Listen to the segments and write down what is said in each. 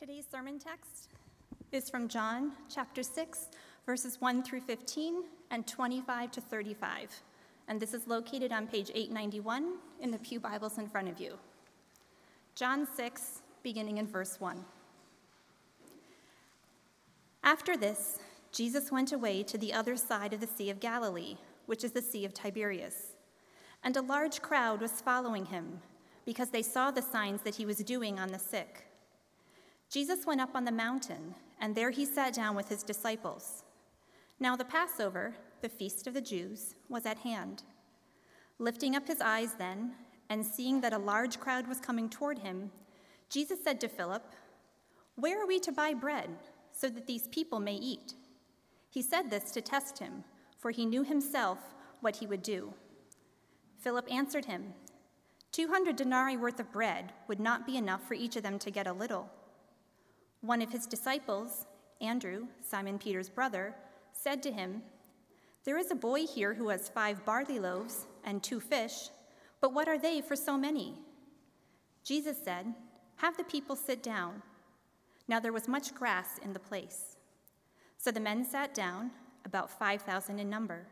Today's sermon text is from John chapter 6, verses 1 through 15 and 25 to 35. And this is located on page 891 in the Pew Bibles in front of you. John 6, beginning in verse 1. After this, Jesus went away to the other side of the Sea of Galilee, which is the Sea of Tiberias. And a large crowd was following him, because they saw the signs that he was doing on the sick. Jesus went up on the mountain, and there he sat down with his disciples. Now the Passover, the feast of the Jews, was at hand. Lifting up his eyes then, and seeing that a large crowd was coming toward him, Jesus said to Philip, "Where are we to buy bread, so that these people may eat?" He said this to test him, for he knew himself what he would do. Philip answered him, 200 denarii worth of bread would not be enough for each of them to get a little. One of his disciples, Andrew, Simon Peter's brother, said to him, "There is a boy here who has 5 barley loaves and 2 fish, but what are they for so many?" Jesus said, "Have the people sit down." Now there was much grass in the place. So the men sat down, about 5,000 in number.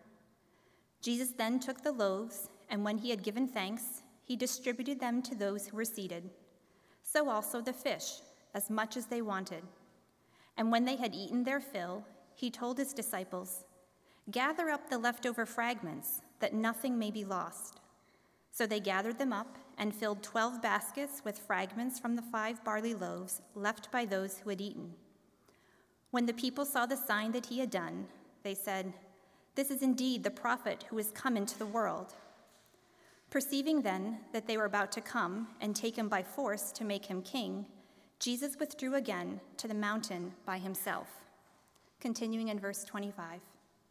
Jesus then took the loaves, and when he had given thanks, he distributed them to those who were seated. So also the fish, as much as they wanted. And when they had eaten their fill, he told his disciples, "Gather up the leftover fragments, that nothing may be lost." So they gathered them up and filled 12 baskets with fragments from the 5 barley loaves left by those who had eaten. When the people saw the sign that he had done, they said, "This is indeed the prophet who is come into the world." Perceiving then that they were about to come and take him by force to make him king, Jesus withdrew again to the mountain by himself. Continuing in verse 25.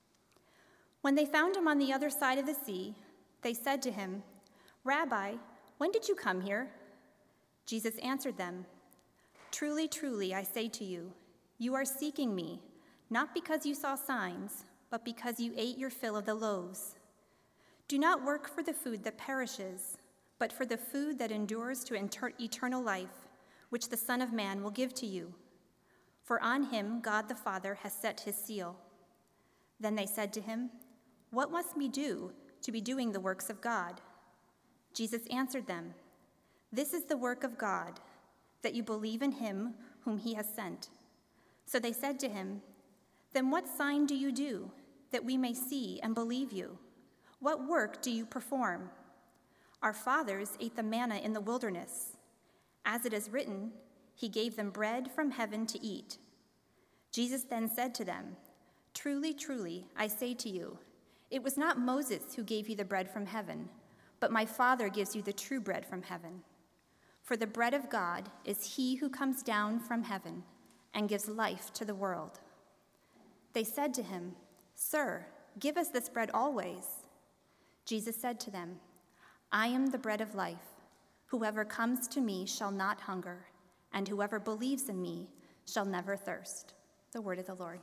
When they found him on the other side of the sea, they said to him, "Rabbi, when did you come here?" Jesus answered them, "Truly, truly, I say to you, you are seeking me, not because you saw signs, but because you ate your fill of the loaves. Do not work for the food that perishes, but for the food that endures to eternal life, which the Son of Man will give to you. For on him God the Father has set his seal." Then they said to him, "What must we do to be doing the works of God?" Jesus answered them, "This is the work of God, that you believe in him whom he has sent." So they said to him, "Then what sign do you do, that we may see and believe you? What work do you perform? Our fathers ate the manna in the wilderness. As it is written, he gave them bread from heaven to eat." Jesus then said to them, "Truly, truly, I say to you, it was not Moses who gave you the bread from heaven, but my Father gives you the true bread from heaven. For the bread of God is he who comes down from heaven and gives life to the world." They said to him, "Sir, give us this bread always." Jesus said to them, "I am the bread of life. Whoever comes to me shall not hunger, and whoever believes in me shall never thirst." The word of the Lord.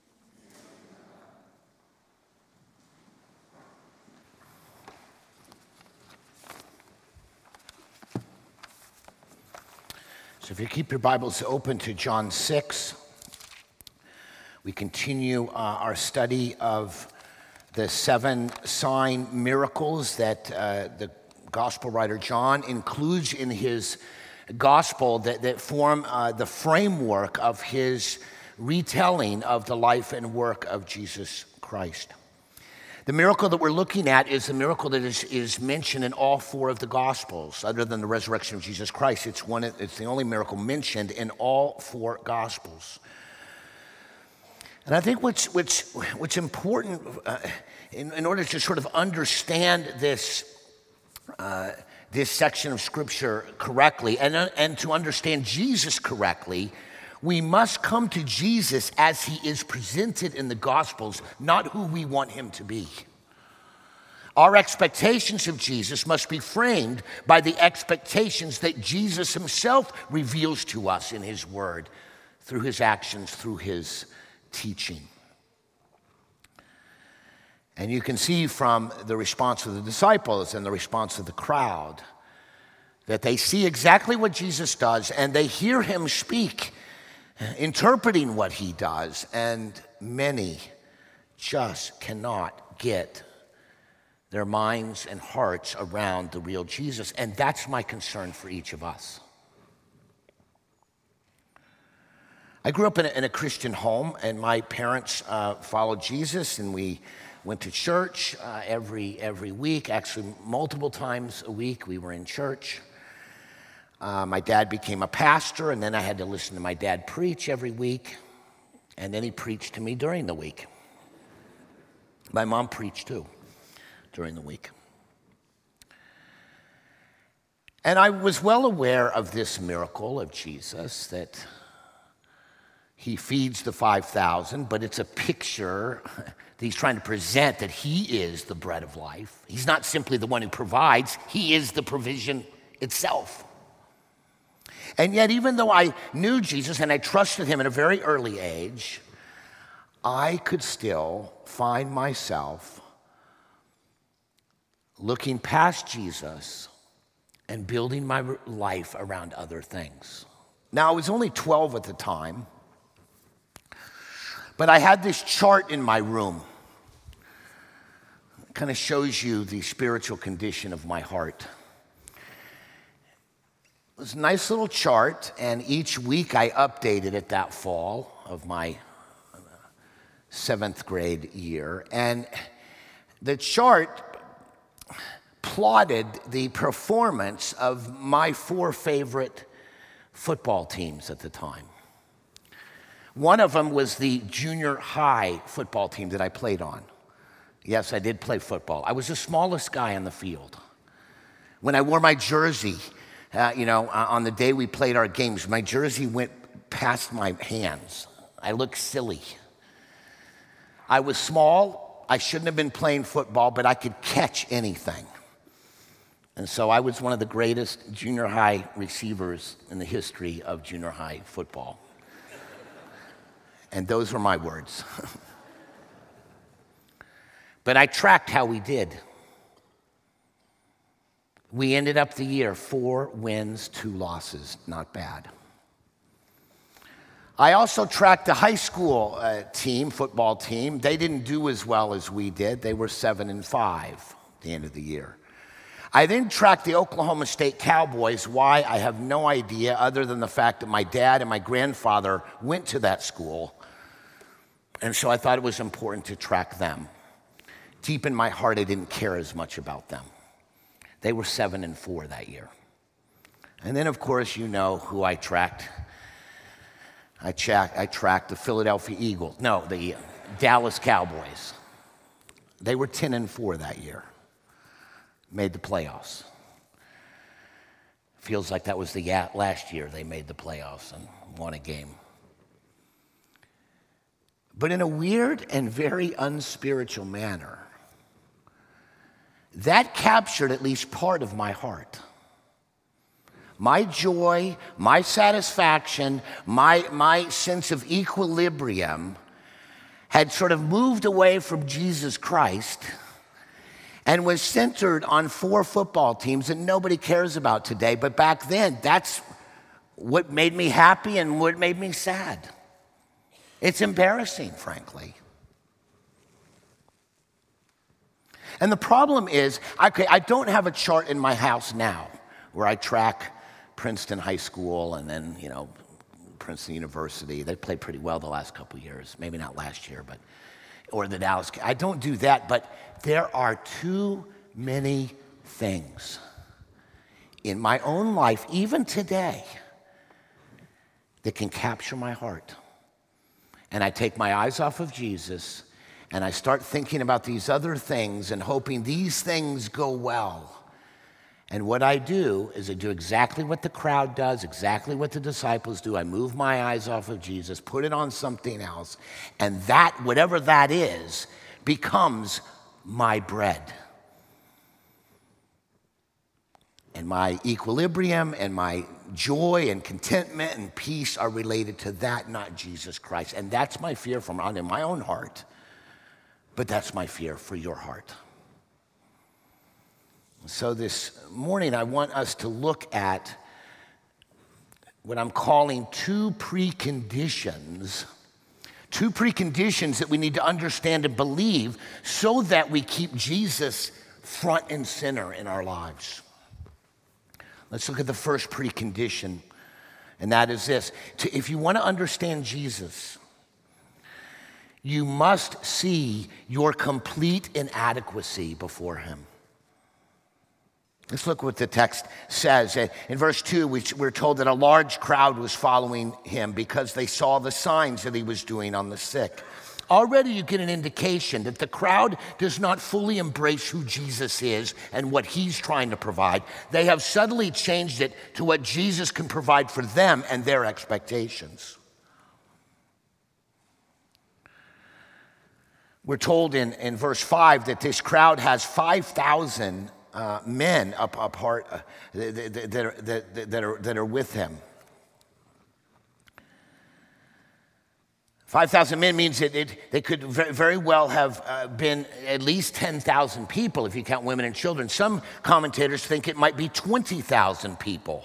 So if you keep your Bibles open to John 6, we continue our study of the 7 sign miracles that the gospel writer John includes in his gospel that form the framework of his retelling of the life and work of Jesus Christ. The miracle that we're looking at is the miracle that is mentioned in all 4 of the Gospels, other than the resurrection of Jesus Christ. It's the only miracle mentioned in all 4 Gospels. And I think what's important in order to sort of understand this section of Scripture correctly and to understand Jesus correctly, we must come to Jesus as he is presented in the Gospels, not who we want him to be. Our expectations of Jesus must be framed by the expectations that Jesus himself reveals to us in his word, through his actions, through his teaching. And you can see from the response of the disciples and the response of the crowd that they see exactly what Jesus does, and they hear him speak interpreting what he does, and many just cannot get their minds and hearts around the real Jesus, and that's my concern for each of us. I grew up in a Christian home, and my parents followed Jesus, and we went to church every week, actually multiple times a week we were in church. My dad became a pastor, and then I had to listen to my dad preach every week, and then he preached to me during the week. My mom preached too during the week. And I was well aware of this miracle of Jesus, that he feeds the 5,000, but it's a picture that he's trying to present that he is the bread of life. He's not simply the one who provides, he is the provision itself. And yet, even though I knew Jesus and I trusted him at a very early age, I could still find myself looking past Jesus and building my life around other things. Now, I was only 12 at the time, but I had this chart in my room. It kind of shows you the spiritual condition of my heart. It was a nice little chart, and each week I updated it that fall of my 7th grade year. And the chart plotted the performance of my 4 favorite football teams at the time. One of them was the junior high football team that I played on. Yes, I did play football. I was the smallest guy on the field. When I wore my jersey, on the day we played our games, my jersey went past my hands. I looked silly. I was small. I shouldn't have been playing football, but I could catch anything. And so I was one of the greatest junior high receivers in the history of junior high football. And those were my words. But I tracked how we did. We ended up the year 4 wins, 2 losses. Not bad. I also tracked the high school football team. They didn't do as well as we did. They were 7-5 at the end of the year. I then tracked the Oklahoma State Cowboys. Why? I have no idea, other than the fact that my dad and my grandfather went to that school. And so I thought it was important to track them. Deep in my heart, I didn't care as much about them. They were 7-4 that year. And then, of course, you know who I tracked. I tracked the Philadelphia Eagles. No, the Dallas Cowboys. They were 10-4 that year. Made the playoffs. Feels like that was the last year they made the playoffs and won a game. But in a weird and very unspiritual manner, that captured at least part of my heart. My joy, my satisfaction, my sense of equilibrium had sort of moved away from Jesus Christ and was centered on 4 football teams that nobody cares about today. But back then, that's what made me happy and what made me sad. It's embarrassing, frankly. And the problem is, I don't have a chart in my house now where I track Princeton High School and then, Princeton University. They played pretty well the last couple of years. Maybe not last year, or the Dallas. I don't do that, but there are too many things in my own life, even today, that can capture my heart. And I take my eyes off of Jesus, and I start thinking about these other things and hoping these things go well. And what I do is I do exactly what the crowd does, exactly what the disciples do. I move my eyes off of Jesus, put it on something else, and that, whatever that is, becomes my bread. And my equilibrium and my joy and contentment and peace are related to that, not Jesus Christ. And that's my fear in my own heart. But that's my fear for your heart. So this morning, I want us to look at what I'm calling two preconditions that we need to understand and believe so that we keep Jesus front and center in our lives. Let's look at the first precondition, and that is this. If you want to understand Jesus, you must see your complete inadequacy before him. Let's look what the text says. In verse 2, we're told that a large crowd was following him because they saw the signs that he was doing on the sick. Already you get an indication that the crowd does not fully embrace who Jesus is and what he's trying to provide. They have subtly changed it to what Jesus can provide for them and their expectations. We're told in verse 5 that this crowd has 5,000 men apart that are with him. 5,000 men means that they could very well have been at least 10,000 people if you count women and children. Some commentators think it might be 20,000 people.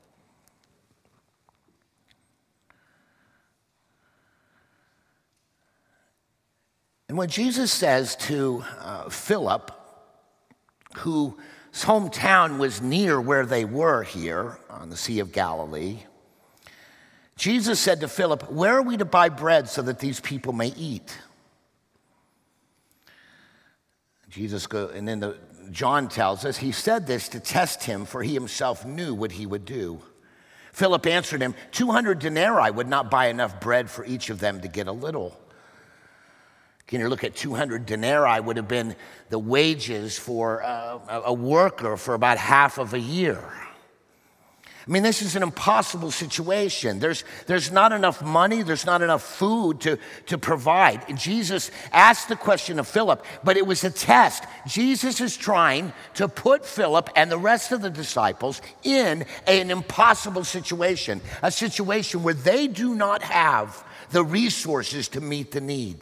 And when Jesus says to Philip, whose hometown was near where they were here on the Sea of Galilee, Jesus said to Philip, "Where are we to buy bread so that these people may eat?" And then John tells us, he said this to test him, for he himself knew what he would do. Philip answered him, 200 denarii would not buy enough bread for each of them to get a little. Can you look at 200 denarii would have been the wages for a worker for about half of a year. I mean, this is an impossible situation. There's not enough money, there's not enough food to provide. And Jesus asked the question of Philip, but it was a test. Jesus is trying to put Philip and the rest of the disciples in an impossible situation, a situation where they do not have the resources to meet the need.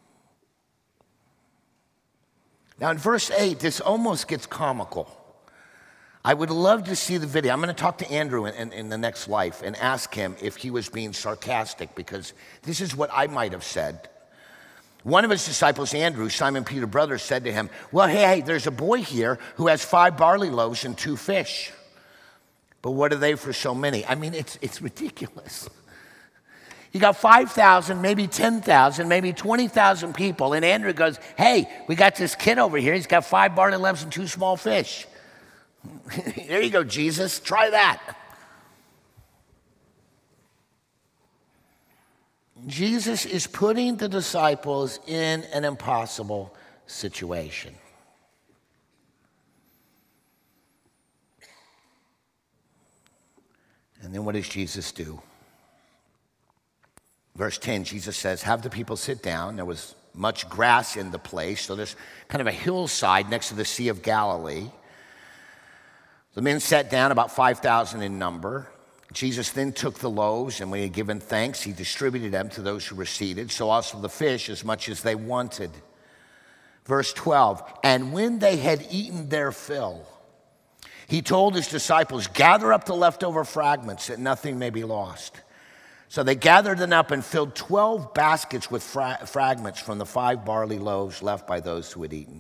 Now, in verse 8, this almost gets comical. I would love to see the video. I'm going to talk to Andrew in the next life and ask him if he was being sarcastic, because this is what I might have said. One of his disciples, Andrew, Simon Peter's brother, said to him, "Well, hey, there's a boy here who has 5 barley loaves and 2 fish. But what are they for so many?" I mean, it's ridiculous. You got 5,000, maybe 10,000, maybe 20,000 people. And Andrew goes, "Hey, we got this kid over here. He's got 5 barley loaves and 2 small fish. There you go, Jesus. Try that." Jesus is putting the disciples in an impossible situation. And then what does Jesus do? Verse 10, Jesus says, "Have the people sit down." There was much grass in the place, so there's kind of a hillside next to the Sea of Galilee. The men sat down, about 5,000 in number. Jesus then took the loaves, and when he had given thanks, he distributed them to those who were seated, so also the fish, as much as they wanted. Verse 12, "And when they had eaten their fill, he told his disciples, 'Gather up the leftover fragments, that nothing may be lost.' So they gathered them up and filled 12 baskets with fragments from the 5 barley loaves left by those who had eaten."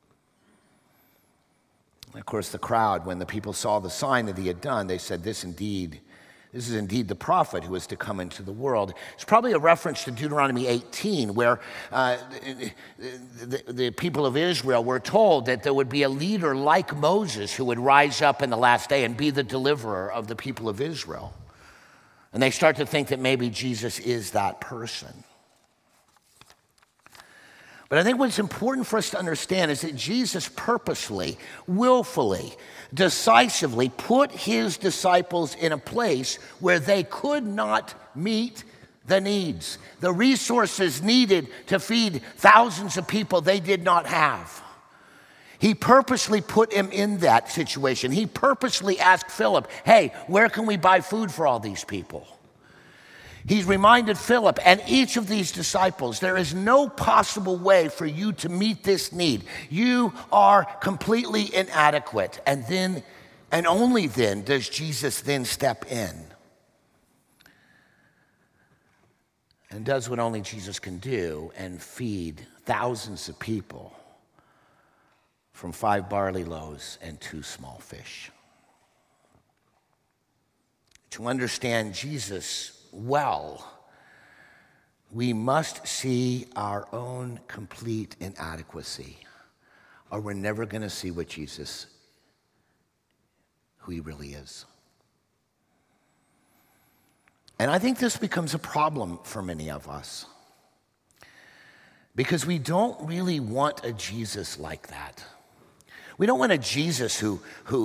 And of course, the crowd, when the people saw the sign that he had done, they said, This is indeed the prophet who is to come into the world." It's probably a reference to Deuteronomy 18, where the people of Israel were told that there would be a leader like Moses who would rise up in the last day and be the deliverer of the people of Israel. And they start to think that maybe Jesus is that person. But I think what's important for us to understand is that Jesus purposely, willfully, decisively put his disciples in a place where they could not meet the needs. The resources needed to feed thousands of people they did not have. He purposely put him in that situation. He purposely asked Philip, "Hey, where can we buy food for all these people?" He's reminded Philip and each of these disciples, there is no possible way for you to meet this need. You are completely inadequate. And only then does Jesus then step in. and does what only Jesus can do and feed thousands of people from 5 barley loaves and 2 small fish. To understand Jesus well, we must see our own complete inadequacy, or we're never going to see what Jesus, who he really is. And I think this becomes a problem for many of us, because we don't really want a Jesus like that. We don't want a Jesus who's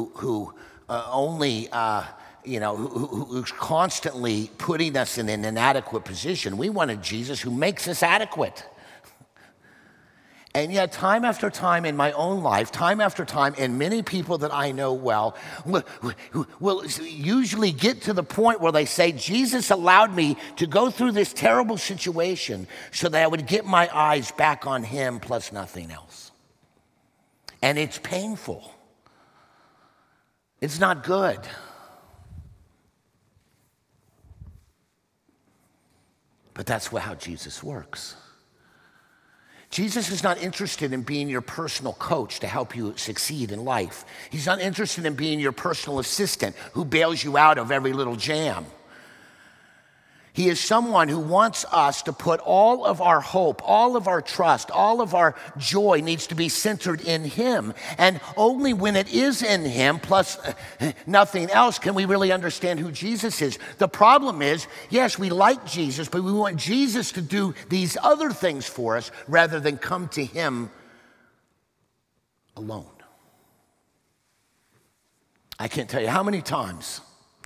constantly putting us in an inadequate position. We want a Jesus who makes us adequate. And yet, time after time in my own life, time after time, and many people that I know well will usually get to the point where they say, Jesus allowed me to go through this terrible situation so that I would get my eyes back on him plus nothing else. And it's painful. It's not good. But that's how Jesus works. Jesus is not interested in being your personal coach to help you succeed in life. He's not interested in being your personal assistant who bails you out of every little jam. He is someone who wants us to put all of our hope, all of our trust, all of our joy needs to be centered in him. And only when it is in him, plus nothing else, can we really understand who Jesus is. The problem is, yes, we like Jesus, but we want Jesus to do these other things for us rather than come to him alone. I can't tell you how many times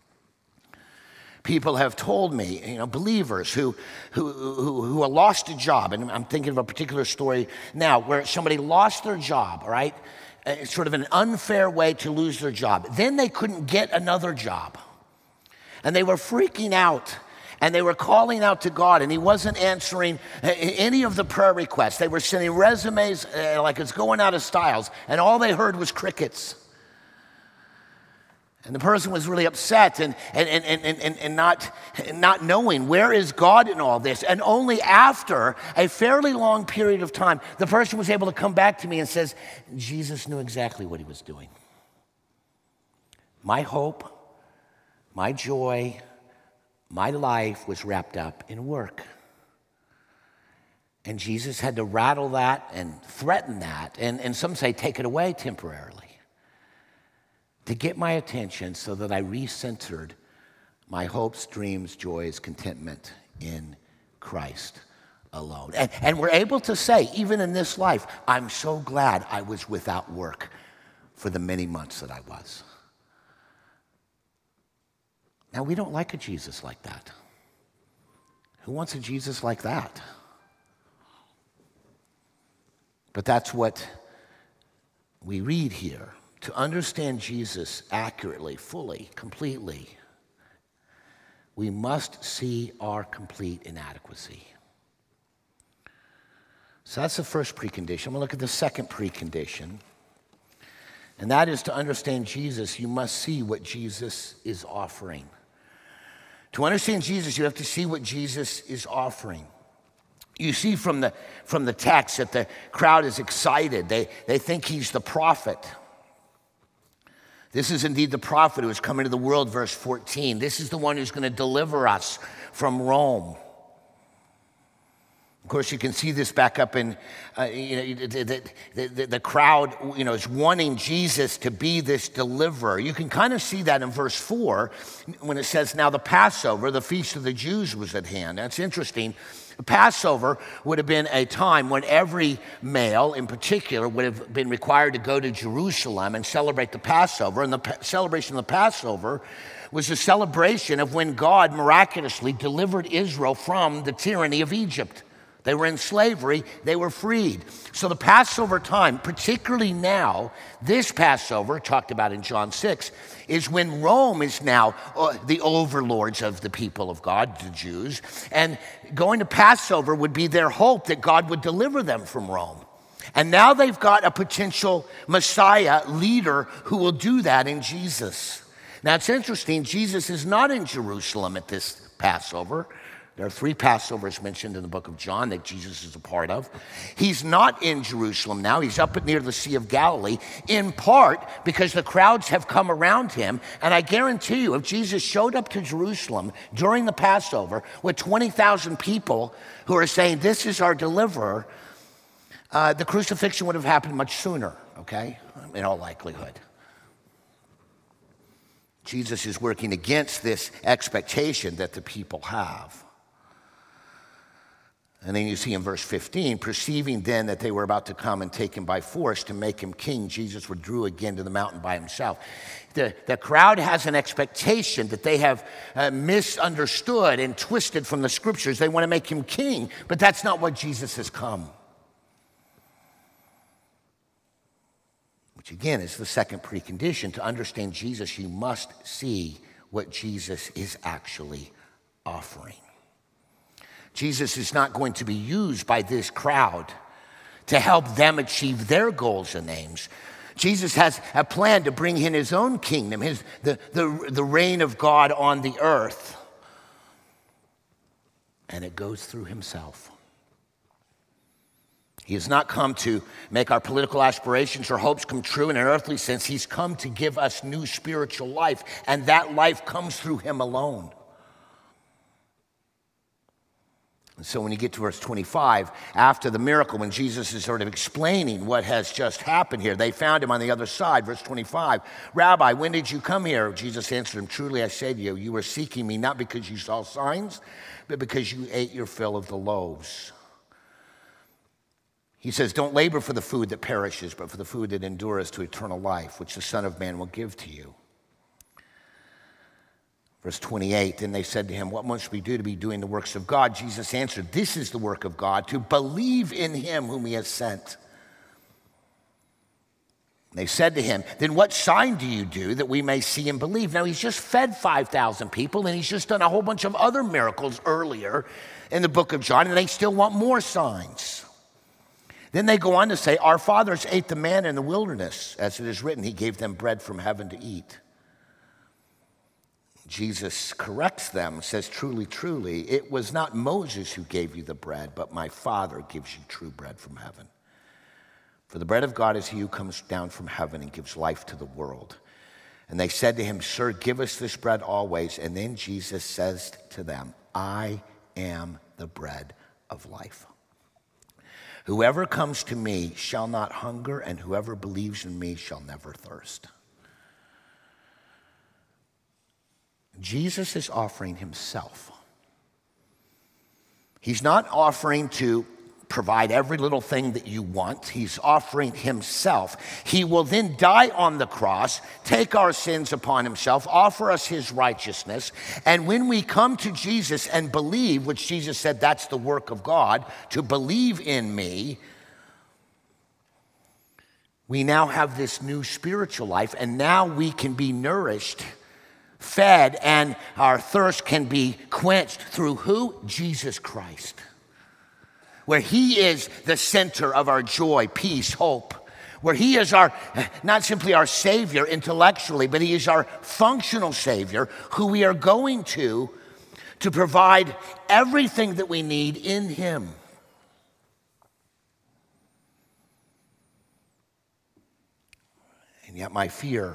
people have told me, believers who lost a job, and I'm thinking of a particular story now where somebody lost their job, all right? It's sort of an unfair way to lose their job. Then they couldn't get another job. And they were freaking out, and they were calling out to God, and he wasn't answering any of the prayer requests. They were sending resumes like it's going out of styles, and all they heard was crickets. And the person was really upset and not knowing where is God in all this. And only after a fairly long period of time, the person was able to come back to me and says, Jesus knew exactly what he was doing. My hope, my joy, my life was wrapped up in work. And Jesus had to rattle that and threaten that, and some say take it away temporarily, to get my attention so that I recentered my hopes, dreams, joys, contentment in Christ alone. And we're able to say, even in this life, I'm so glad I was without work for the many months that I was. Now, we don't like a Jesus like that. Who wants a Jesus like that? But that's what we read here. To understand Jesus accurately, fully, completely, we must see our complete inadequacy. So that's the first precondition. I'm going to look at the second precondition. And that is, to understand Jesus, you must see what Jesus is offering. To understand Jesus, you have to see what Jesus is offering. You see from the text that the crowd is excited. They think he's the prophet. This is indeed the prophet who has come into the world, verse 14. This is the one who's going to deliver us from Rome. Of course, you can see this back up in the crowd, is wanting Jesus to be this deliverer. You can kind of see that in verse 4 when it says, now the Passover, the feast of the Jews, was at hand. That's interesting. The Passover would have been a time when every male in particular would have been required to go to Jerusalem and celebrate the Passover. And the celebration of the Passover was a celebration of when God miraculously delivered Israel from the tyranny of Egypt. They were in slavery, they were freed. So the Passover time, particularly now, this Passover, talked about in John 6, is when Rome is now the overlords of the people of God, the Jews. And going to Passover would be their hope that God would deliver them from Rome. And now they've got a potential Messiah leader who will do that in Jesus. Now it's interesting, Jesus is not in Jerusalem at this Passover. There are 3 Passovers mentioned in the book of John that Jesus is a part of. He's not in Jerusalem now. He's up near the Sea of Galilee, in part because the crowds have come around him. And I guarantee you, if Jesus showed up to Jerusalem during the Passover with 20,000 people who are saying, this is our deliverer, the crucifixion would have happened much sooner, okay, in all likelihood. Jesus is working against this expectation that the people have. And then you see in verse 15, perceiving then that they were about to come and take him by force to make him king, Jesus withdrew again to the mountain by himself. The crowd has an expectation that they have misunderstood and twisted from the scriptures. They want to make him king, but that's not what Jesus has come. Which again is the second precondition. To understand Jesus, you must see what Jesus is actually offering. Jesus is not going to be used by this crowd to help them achieve their goals and aims. Jesus has a plan to bring in his own kingdom, the reign of God on the earth. And it goes through himself. He has not come to make our political aspirations or hopes come true in an earthly sense. He's come to give us new spiritual life, and that life comes through him alone. And so when you get to verse 25, after the miracle, when Jesus is sort of explaining what has just happened here, they found him on the other side. Verse 25, Rabbi, when did you come here? Jesus answered him, truly I say to you, you were seeking me not because you saw signs, but because you ate your fill of the loaves. He says, don't labor for the food that perishes, but for the food that endures to eternal life, which the Son of Man will give to you. Verse 28, then they said to him, what must we do to be doing the works of God? Jesus answered, this is the work of God, to believe in him whom he has sent. They said to him, then what sign do you do that we may see and believe? Now he's just fed 5,000 people, and he's just done a whole bunch of other miracles earlier in the book of John, and they still want more signs. Then they go on to say, our fathers ate the manna in the wilderness. As it is written, he gave them bread from heaven to eat. Jesus corrects them, says, truly, truly, it was not Moses who gave you the bread, but my Father gives you true bread from heaven. For the bread of God is he who comes down from heaven and gives life to the world. And they said to him, sir, give us this bread always. And then Jesus says to them, I am the bread of life. Whoever comes to me shall not hunger, and whoever believes in me shall never thirst. Jesus is offering himself. He's not offering to provide every little thing that you want. He's offering himself. He will then die on the cross, take our sins upon himself, offer us his righteousness. And when we come to Jesus and believe, which Jesus said that's the work of God, to believe in me, we now have this new spiritual life, and now we can be nourished, fed, and our thirst can be quenched through who? Jesus Christ. Where he is the center of our joy, peace, hope. Where he is our, not simply our Savior intellectually, but he is our functional Savior who we are going to provide everything that we need in him. And yet my fear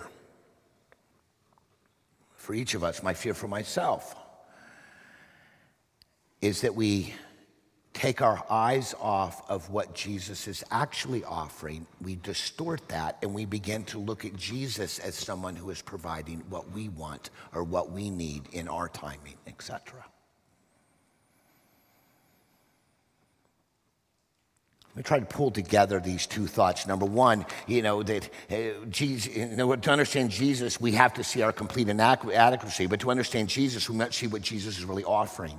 for each of us, my fear for myself, is that we take our eyes off of what Jesus is actually offering. We distort that, and we begin to look at Jesus as someone who is providing what we want or what we need in our timing, etc. Let me try to pull together these two thoughts. Number one, that Jesus, to understand Jesus, we have to see our complete inadequacy. But to understand Jesus, we must see what Jesus is really offering.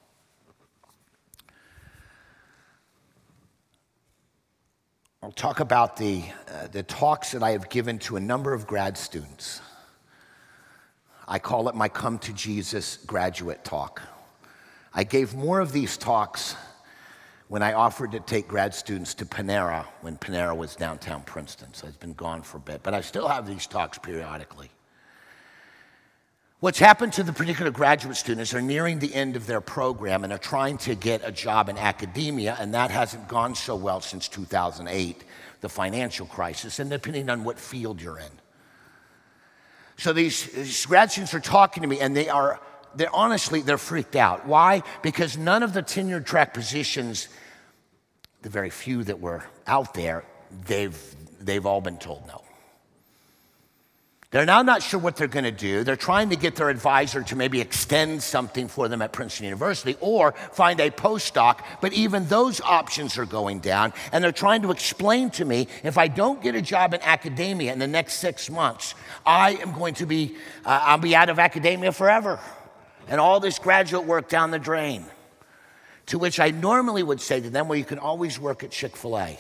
I'll talk about the talks that I have given to a number of grad students. I call it my Come to Jesus graduate talk. I gave more of these talks when I offered to take grad students to Panera, when Panera was downtown Princeton, so it's been gone for a bit. But I still have these talks periodically. What's happened to the particular graduate students are nearing the end of their program and are trying to get a job in academia, and that hasn't gone so well since 2008, the financial crisis, and depending on what field you're in. So these grad students are talking to me, and they're freaked out. Why? Because none of the tenured track positions, the very few that were out there, they've all been told no. They're now not sure what they're going to do. They're trying to get their advisor to maybe extend something for them at Princeton University or find a postdoc, but even those options are going down. And they're trying to explain to me, if I don't get a job in academia in the next 6 months, I am going to be, I'll be out of academia forever. And all this graduate work down the drain. To which I normally would say to them, well, you can always work at Chick-fil-A,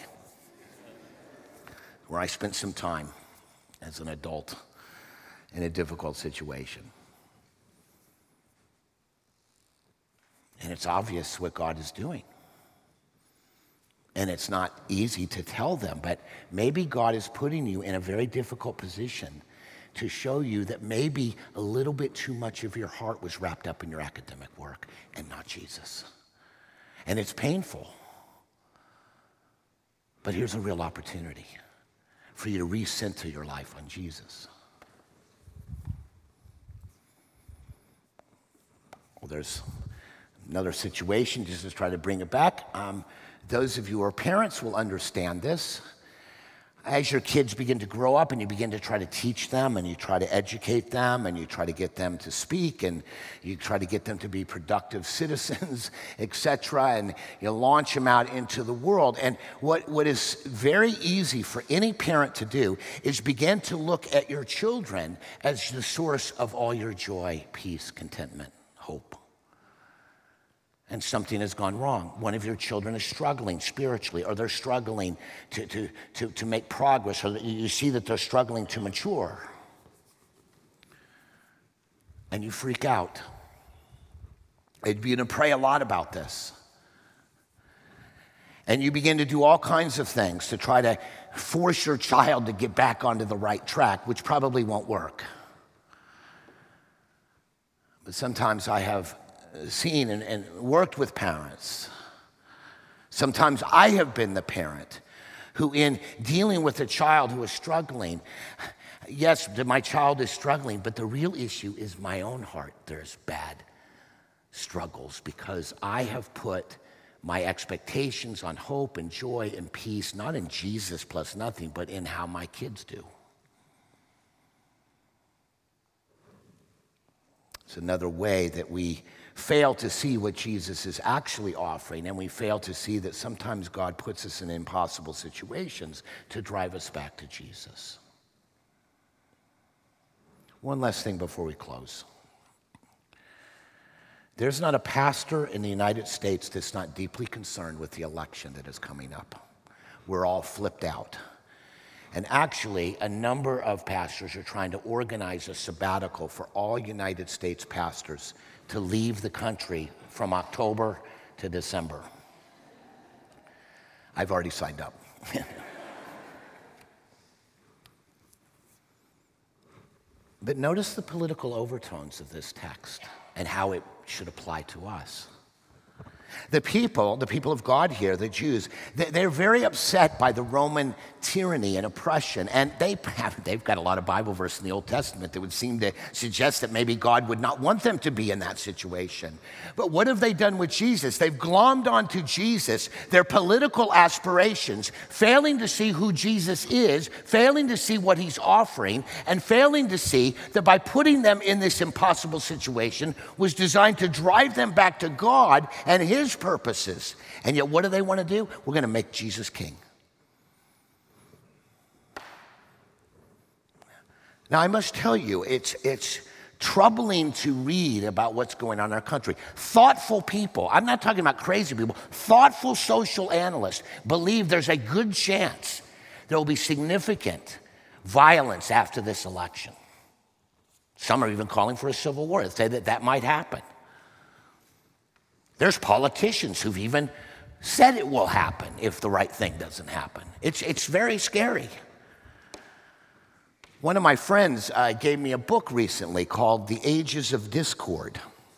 where I spent some time as an adult in a difficult situation. And it's obvious what God is doing. And it's not easy to tell them, but maybe God is putting you in a very difficult position to show you that maybe a little bit too much of your heart was wrapped up in your academic work and not Jesus. And it's painful. But here's a real opportunity for you to recenter your life on Jesus. Well, there's another situation, just to try to bring it back. Those of you who are parents will understand this. As your kids begin to grow up and you begin to try to teach them and you try to educate them and you try to get them to speak and you try to get them to be productive citizens, etc., and you launch them out into the world. And what is very easy for any parent to do is begin to look at your children as the source of all your joy, peace, contentment, hope. And something has gone wrong. One of your children is struggling spiritually, or they're struggling to make progress, or you see that they're struggling to mature. And you freak out. And you begin to pray a lot about this. And you begin to do all kinds of things to try to force your child to get back onto the right track, which probably won't work. But sometimes I have seen and worked with parents. Sometimes I have been the parent who, in dealing with a child who is struggling, yes, my child is struggling, but the real issue is my own heart. There's bad struggles because I have put my expectations on hope and joy and peace, not in Jesus plus nothing, but in how my kids do. It's another way that we fail to see what Jesus is actually offering, and we fail to see that sometimes God puts us in impossible situations to drive us back to Jesus. One last thing before we close. There's not a pastor in the United States that's not deeply concerned with the election that is coming up. We're all flipped out. And actually, a number of pastors are trying to organize a sabbatical for all United States pastors to leave the country from October to December. I've already signed up. But notice the political overtones of this text and how it should apply to us. The people of God here, the Jews, they're very upset by the Roman tyranny and oppression, and they've got a lot of Bible verses in the Old Testament that would seem to suggest that maybe God would not want them to be in that situation. But what have they done with Jesus? They've glommed onto Jesus their political aspirations, failing to see who Jesus is, failing to see what he's offering, and failing to see that by putting them in this impossible situation was designed to drive them back to God and his purposes. And yet what do they want to do? We're going to make Jesus king. Now, I must tell you, it's troubling to read about what's going on in our country. Thoughtful people, I'm not talking about crazy people, thoughtful social analysts believe there's a good chance there will be significant violence after this election. Some are even calling for a civil war. They say that might happen. There's politicians who've even said it will happen if the right thing doesn't happen. It's very scary. One of my friends gave me a book recently called The Ages of Discord,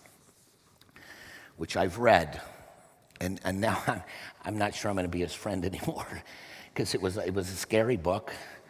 which I've read. And now I'm not sure I'm going to be his friend anymore because it was a scary book.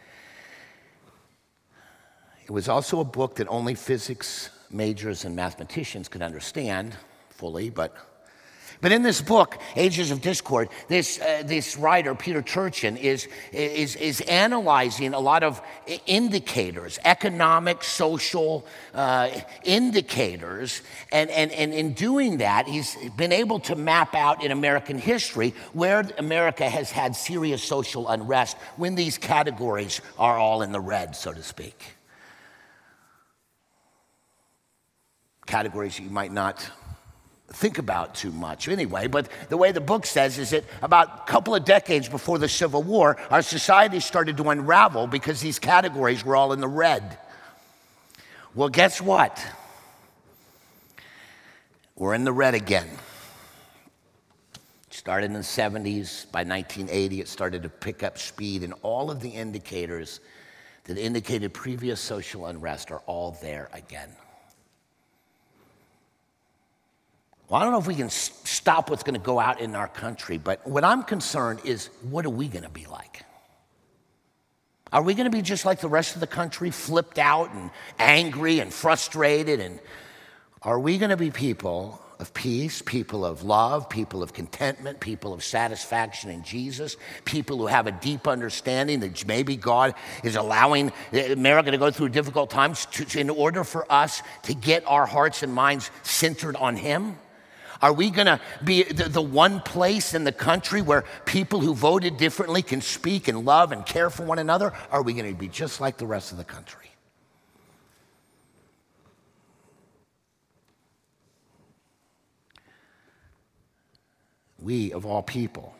It was also a book that only physics majors and mathematicians could understand fully, but in this book, Ages of Discord, this writer, Peter Turchin, is analyzing a lot of indicators, economic, social indicators, and in doing that, he's been able to map out in American history where America has had serious social unrest when these categories are all in the red, so to speak. Categories you might not think about too much anyway, but the way the book says is that about a couple of decades before the Civil War, our society started to unravel because these categories were all in the red. Well, guess what? We're in the red again. It started in the 70s. By 1980, it started to pick up speed, and all of the indicators that indicated previous social unrest are all there again. Well, I don't know if we can stop what's going to go out in our country, but what I'm concerned is, what are we going to be like? Are we going to be just like the rest of the country, flipped out and angry and frustrated? And are we going to be people of peace, people of love, people of contentment, people of satisfaction in Jesus, people who have a deep understanding that maybe God is allowing America to go through difficult times in order for us to get our hearts and minds centered on Him? Are we going to be the one place in the country where people who voted differently can speak and love and care for one another? Are we going to be just like the rest of the country? We, of all people,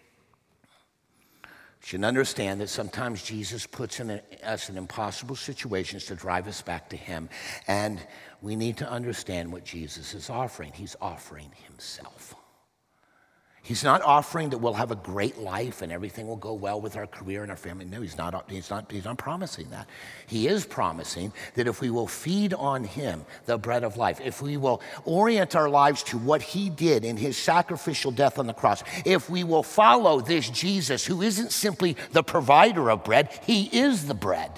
should understand that sometimes Jesus puts us in impossible situations to drive us back to Him. And we need to understand what Jesus is offering. He's offering Himself. He's not offering that we'll have a great life and everything will go well with our career and our family. No, He's not promising that. He is promising that if we will feed on Him, the bread of life, if we will orient our lives to what He did in His sacrificial death on the cross, if we will follow this Jesus who isn't simply the provider of bread, He is the bread,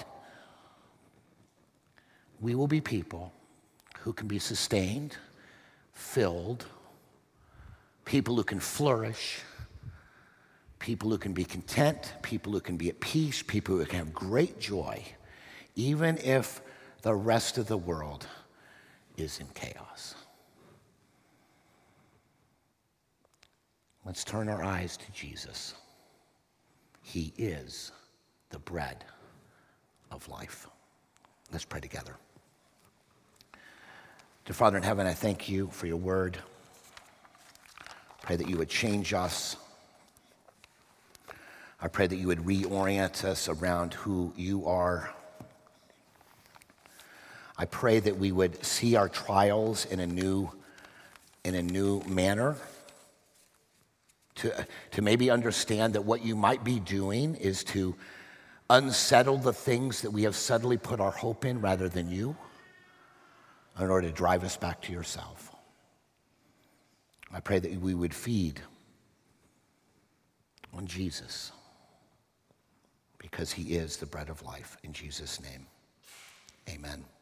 we will be people who can be sustained, filled, people who can flourish, people who can be content, people who can be at peace, people who can have great joy, even if the rest of the world is in chaos. Let's turn our eyes to Jesus. He is the bread of life. Let's pray together. Dear Father in heaven, I thank You for Your word. Pray that You would change us. I pray that You would reorient us around who You are. I pray that we would see our trials in a new manner, to maybe understand that what You might be doing is to unsettle the things that we have subtly put our hope in rather than You, in order to drive us back to Yourself. I pray that we would feed on Jesus because He is the bread of life. In Jesus' name, amen.